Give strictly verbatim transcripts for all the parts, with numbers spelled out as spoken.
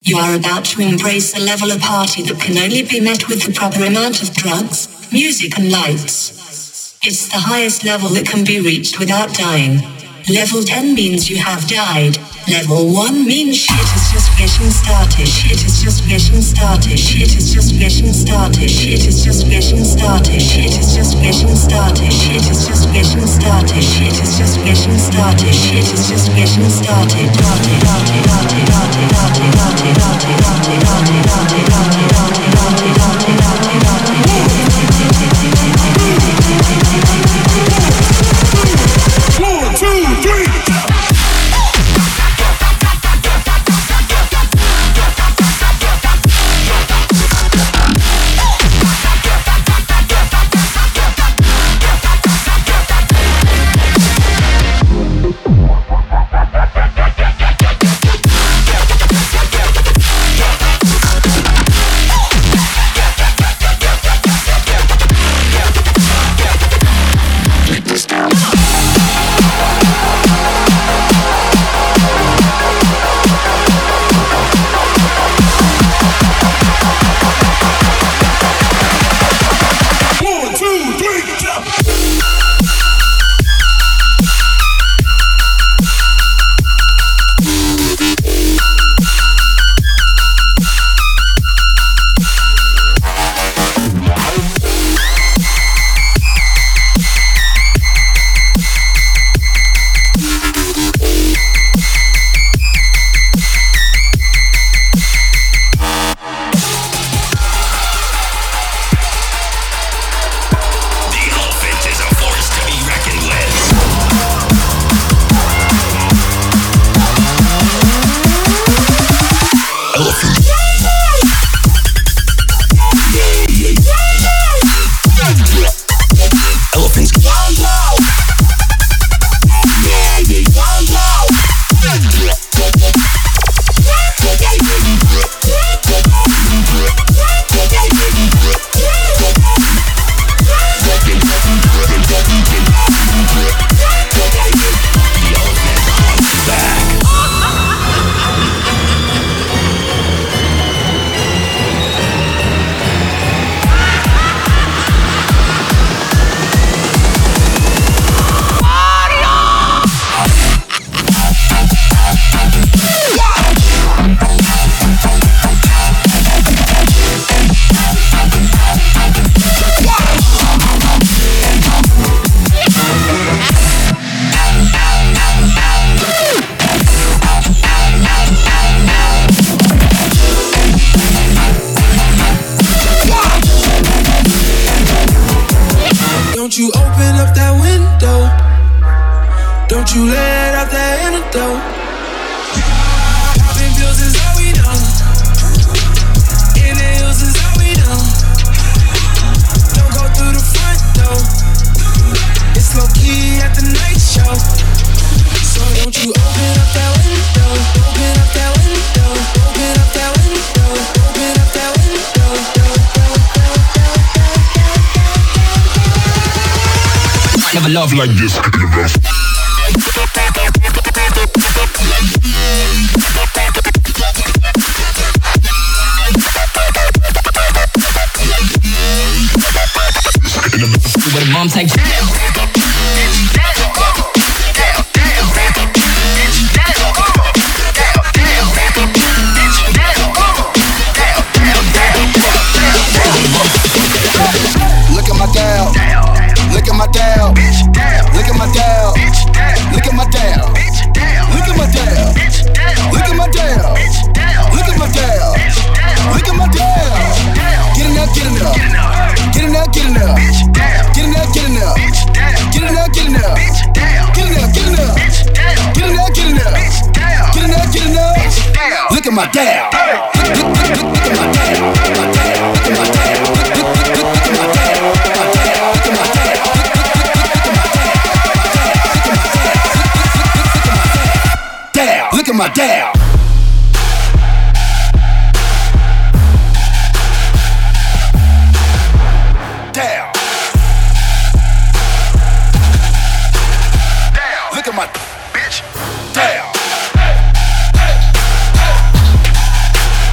You are about to embrace a level of party that can only be met with the proper amount of drugs, music and lights. It's the highest level that can be reached without dying. Level ten means you have died. Level one means shit is just getting started. Shit is just getting started. Shit is just getting started. Shit is just getting started. Shit is just getting started. Shit is just getting started. Shit is just getting started. Shit is just getting started. Started, started, started, started, started, started, started, started, started, started, started, started. One, two, three. Love like this. When mom takes look at my gal, look at my gal, look at my gal, look at my gal, look at my gal, look at my gal, look at my gal, look at my gal. Get in there, get in there, get in there, get in there, get in there, get in there, get in there, get in there, get in there, get in there, get in there, get in there, get in there, get in there. Look at my gal, look at my gal, look at my gal, look at my gal, look at my gal. Look at my dad. Damn. Damn. Look at my bitch. Damn.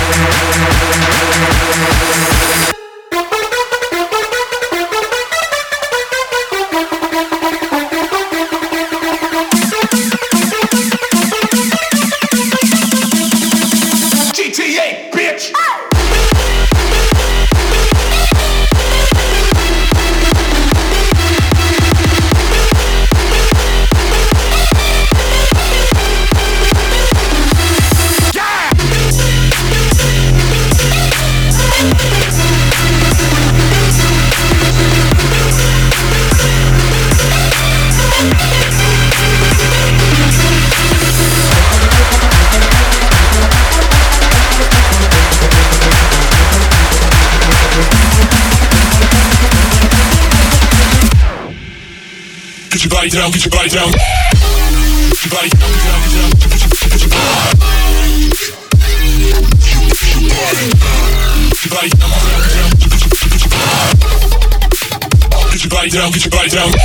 Get your body down, get your body down. Get your body down, get down, get down. Get your, get your body. Get your body down, get down, get down. Get your body down, get your body down.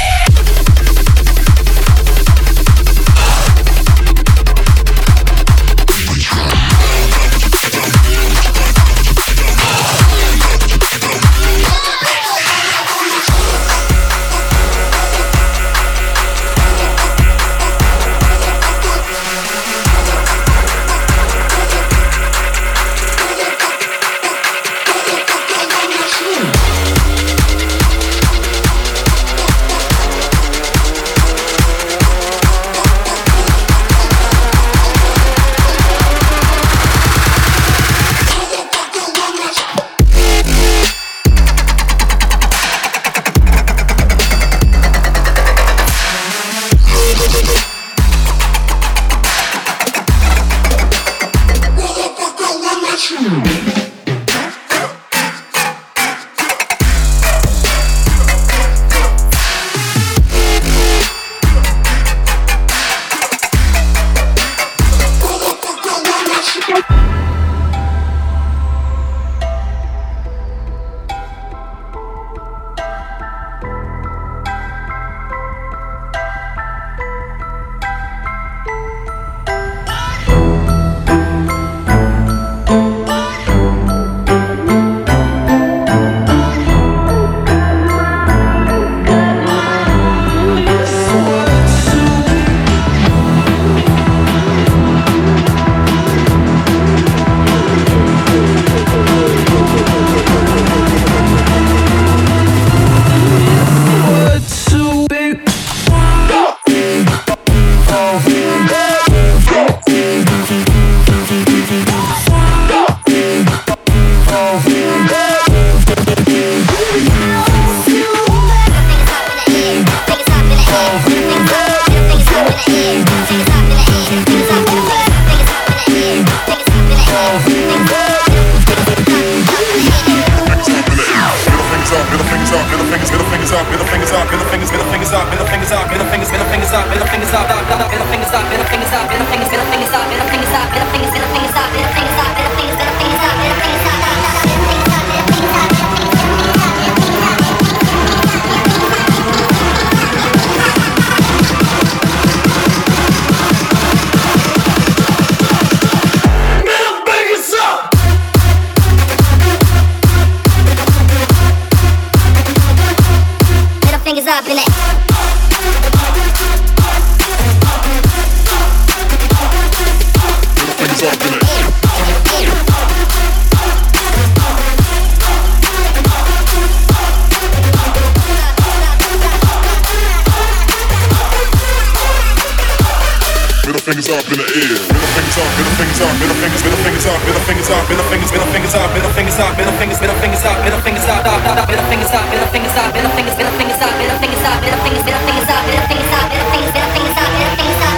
Fingers up in the air. Middle fingers up, middle fingers up, middle fingers, middle fingers up, middle fingers up, middle fingers, middle fingers up, middle fingers up, middle fingers, middle fingers up, middle fingers up, middle fingers up, middle fingers up, middle fingers, middle fingers up, middle fingers up, middle fingers, middle fingers up, middle fingers up, middle fingers, middle fingers up, middle fingers up,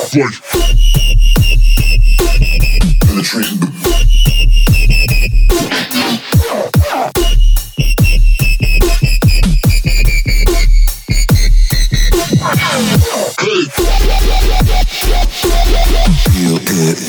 Like penetrating the feel good.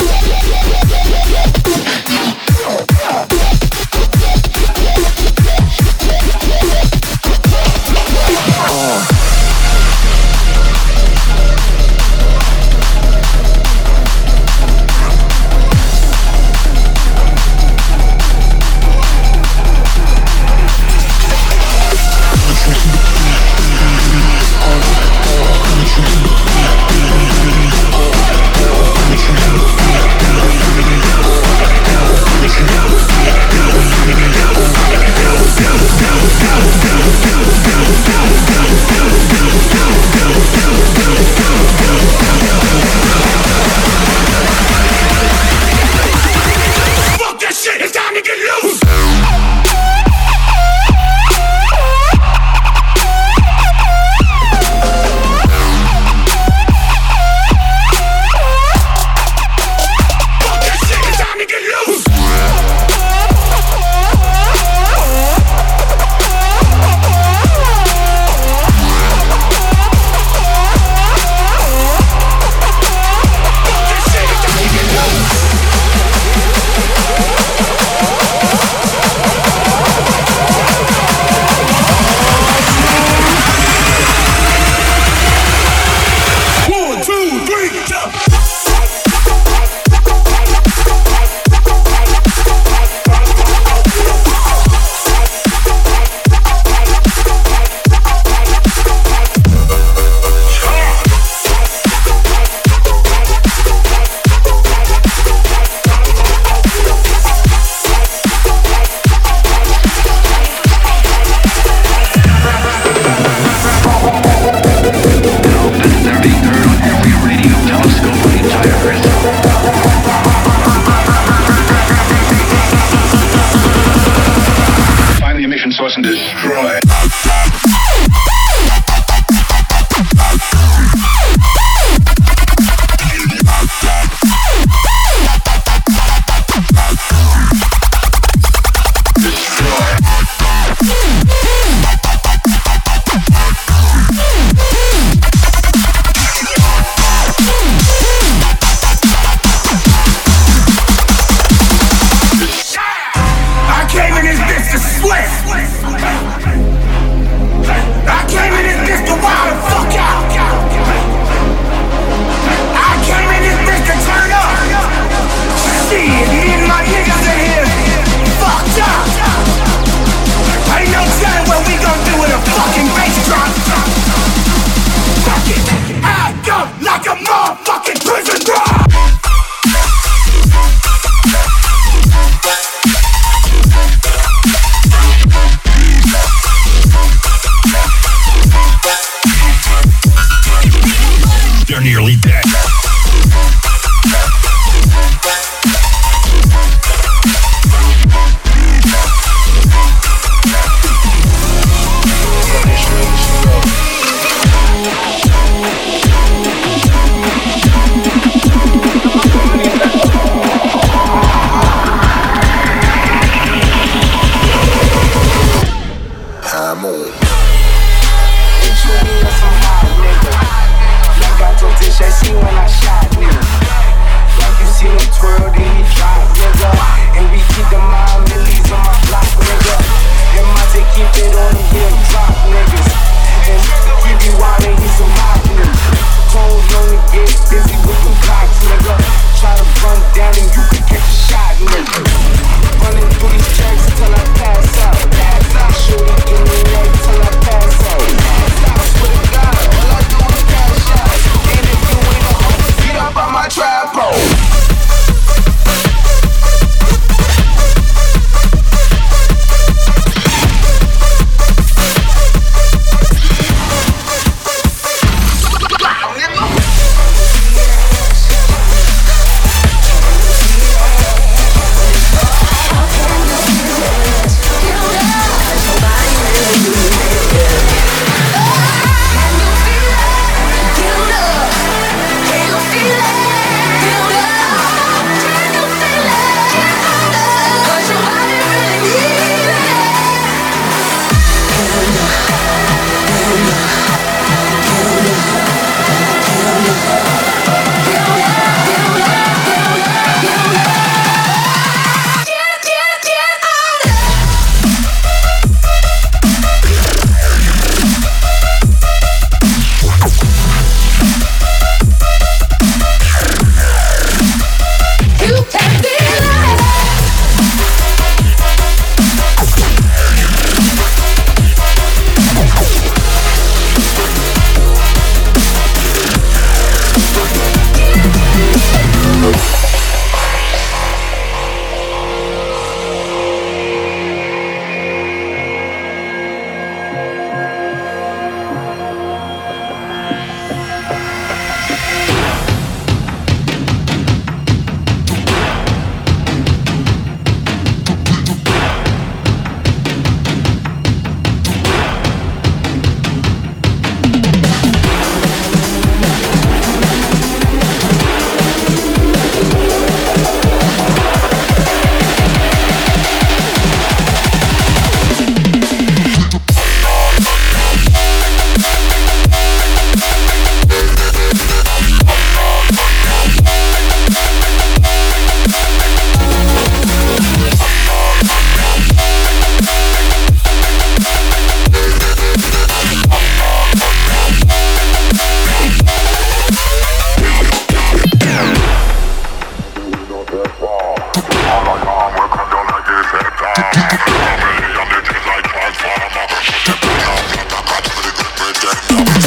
Down, down, down, down, down, down, down, down, down, down, down,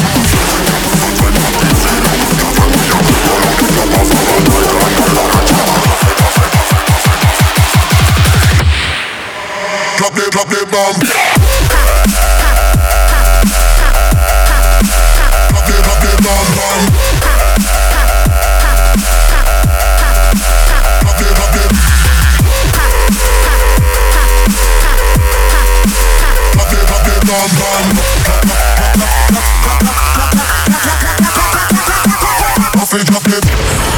Drop the, drop the bomb. Drop the, drop the bomb, bomb. Drop the, drop the. Drop the, drop the bomb, bomb. Drop it, drop it.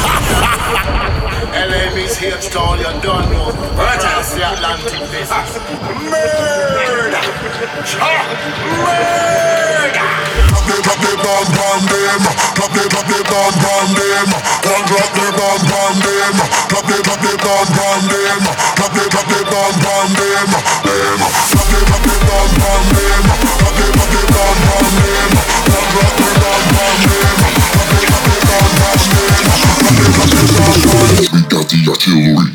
L A B's here, stall, you done know. Right as the Atlantic business. Murder! Ah, murder! Drop the, drop the bomb, bomb, them. Drop the, drop the bomb, bomb, them. One drop the bomb, bomb, them. Drop the, drop the bomb, bomb, them. Drop the, drop the bomb, bomb, them. Them. Drop the, drop the bomb, bomb, them. Drop the, drop the bomb, bomb, them. One drop the bomb, bomb, them. Drop the, drop the bomb, bomb, them. Drop the, drop the bomb, bomb. We got the artillery.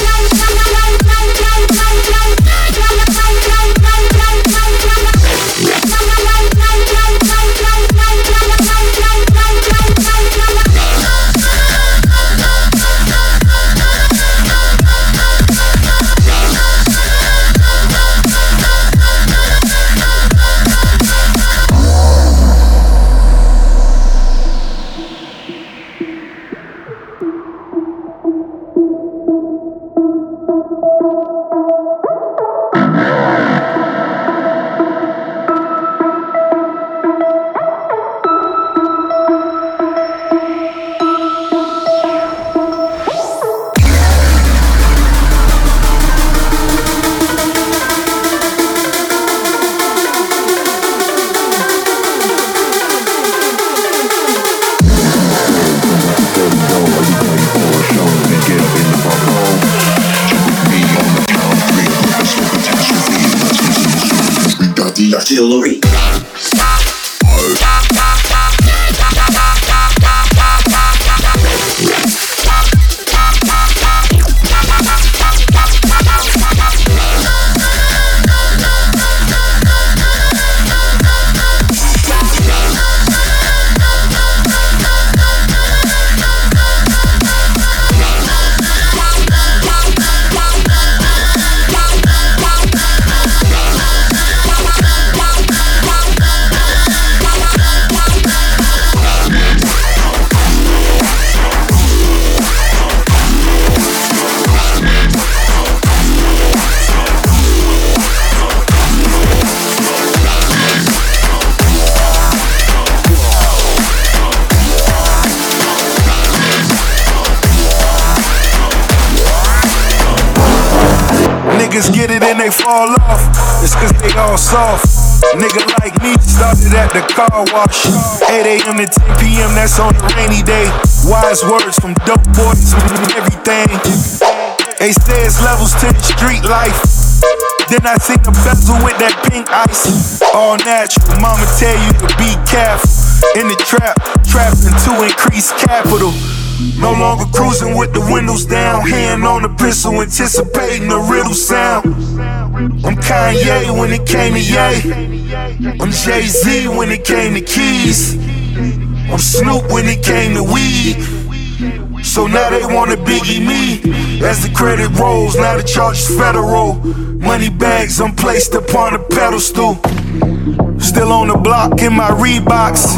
Artillery. Niggas get it and they fall off, it's cause they all soft. Nigga like me started at the car wash. eight a.m. to ten p.m. that's on a rainy day. Wise words from dope boys and everything. They say it's levels to the street life. Then I sing a bezel with that pink ice. All natural, mama tell you to be careful. In the trap, trapping to increase capital. No longer cruising with the windows down. Hand on the pistol, anticipating the riddle sound. I'm Kanye when it came to Ye. I'm Jay-Z when it came to keys. I'm Snoop when it came to weed. So now they wanna Biggie me. As the credit rolls, now the charge is federal. Money bags, I'm placed upon a pedestal. Still on the block in my Reeboks.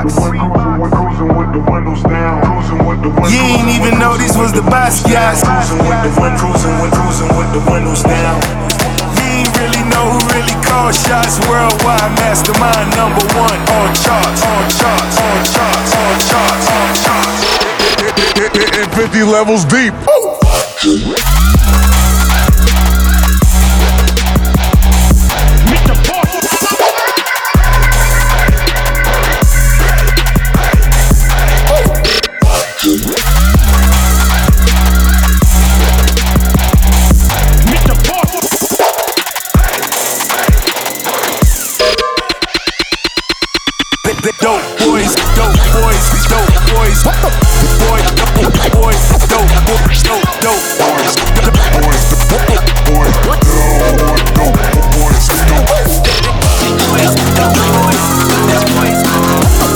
You ain't even know these was the Basquiat's. Cruising with the wind, cruising with, cruising with the windows down. You ain't really know who really called shots. Worldwide mastermind number one on charts, on charts, on charts, on charts, on charts. Hitting fifty levels deep. Dope boys, dope boys, dope boys, boy, dope boys, dope, dope, dope, dope boys, dope boys, dope boys, dope boys, dope boys, dope boys, dope boys.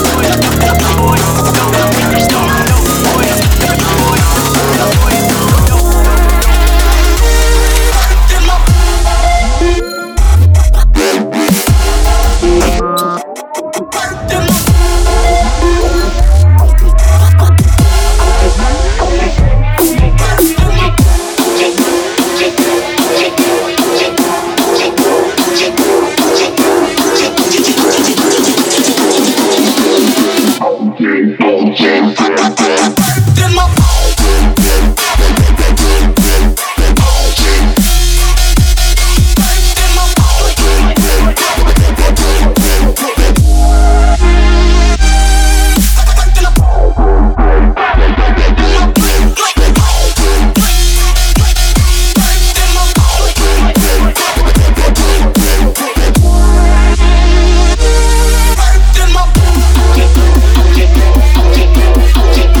Thank you.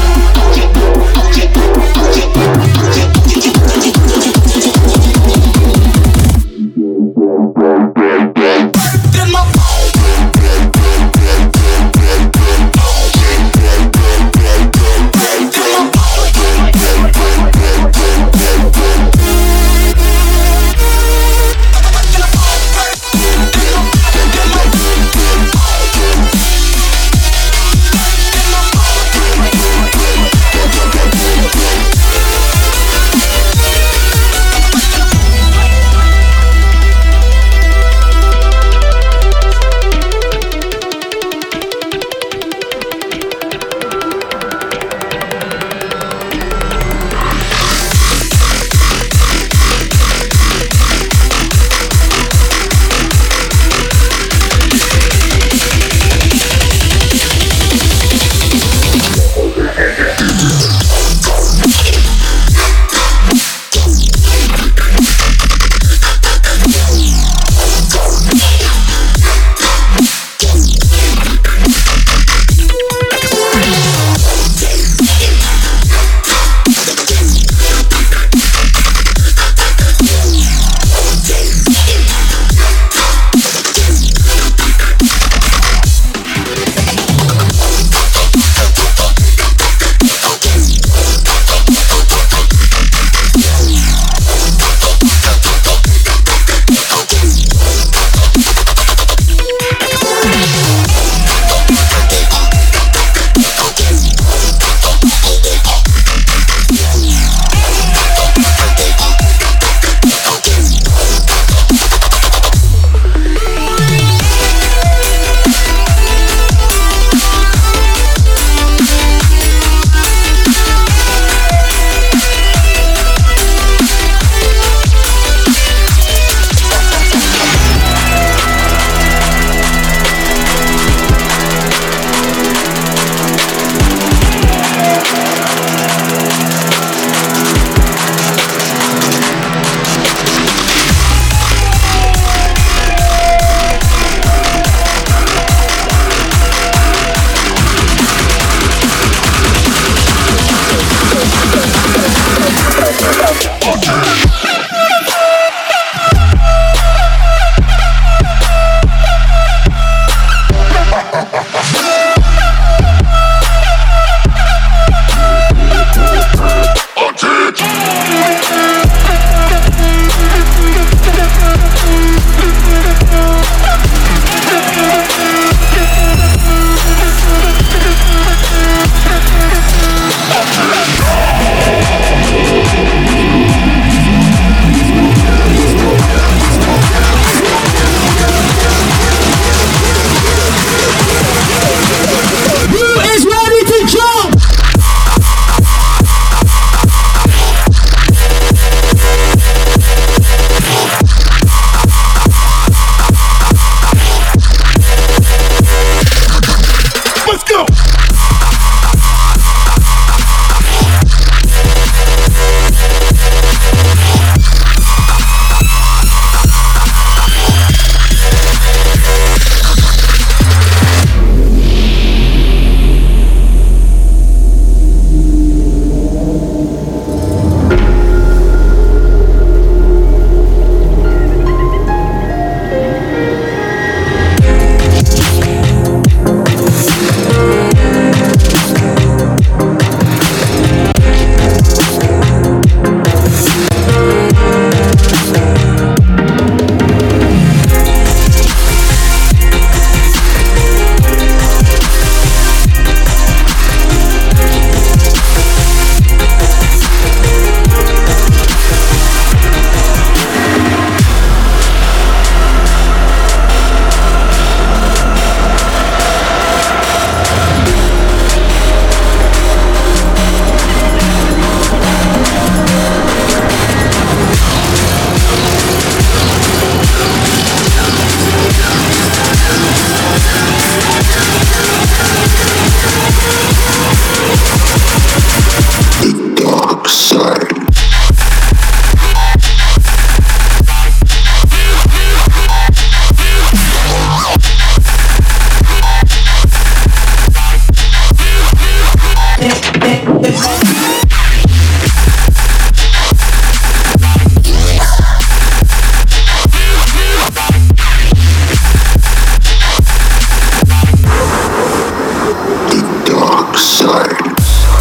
inside.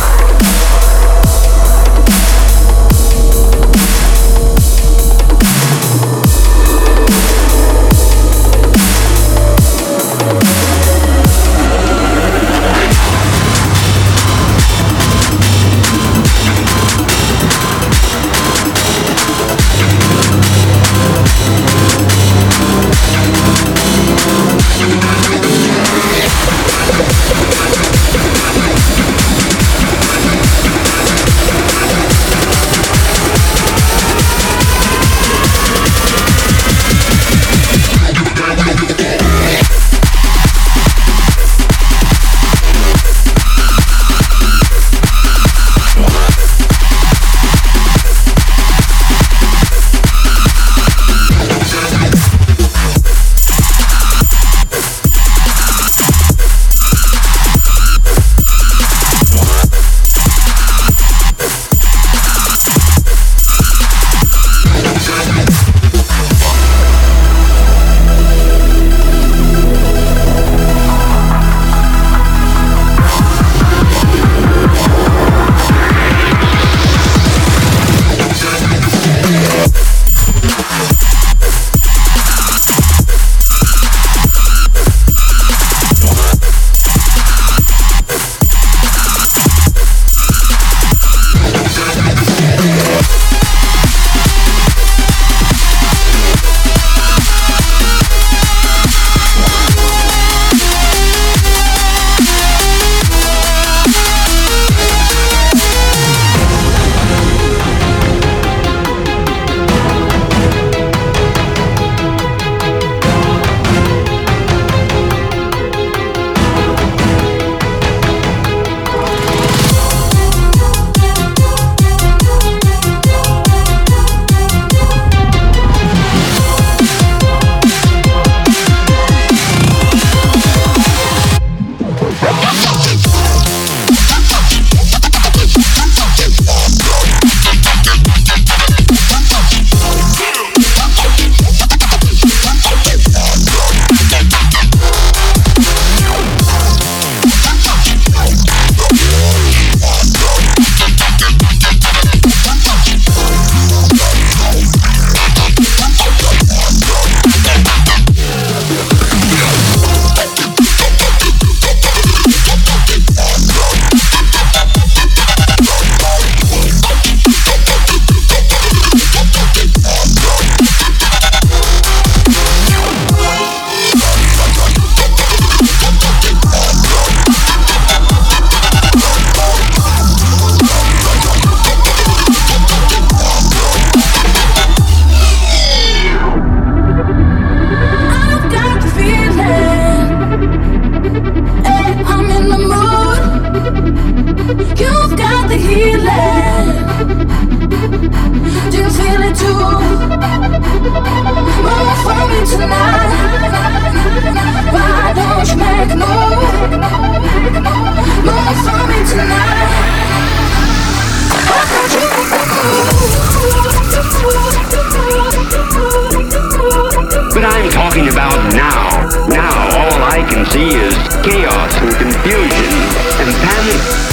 But I'm talking about now. Now all I can see is chaos and confusion and panic.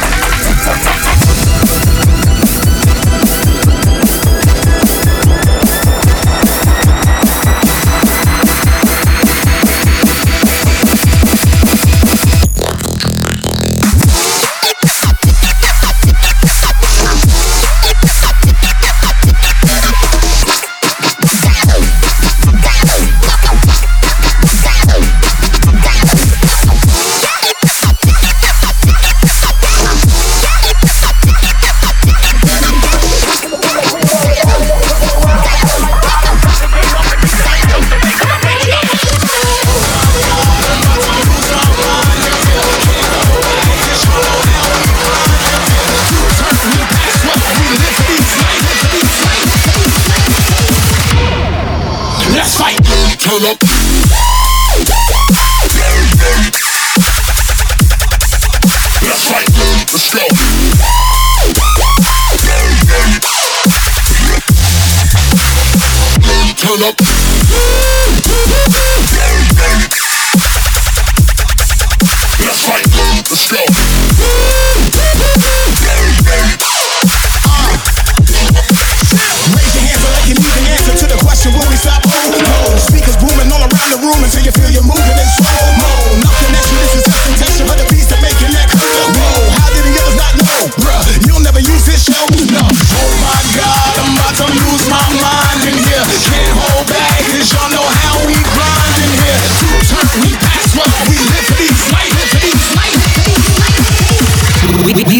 Turn up. Let's fight. Let's go. Turn up. Let's fight. Let's go.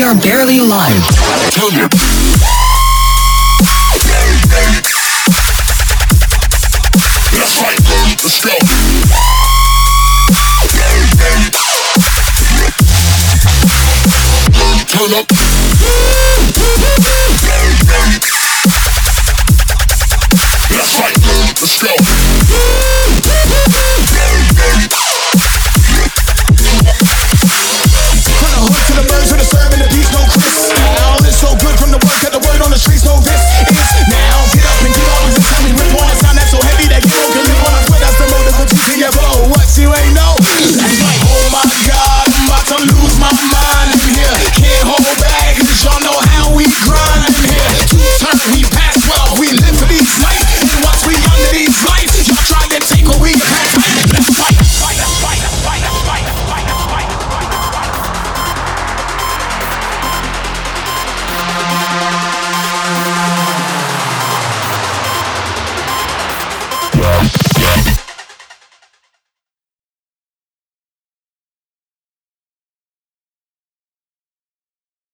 are barely alive. Turn it. That's right, let's go. Turn up.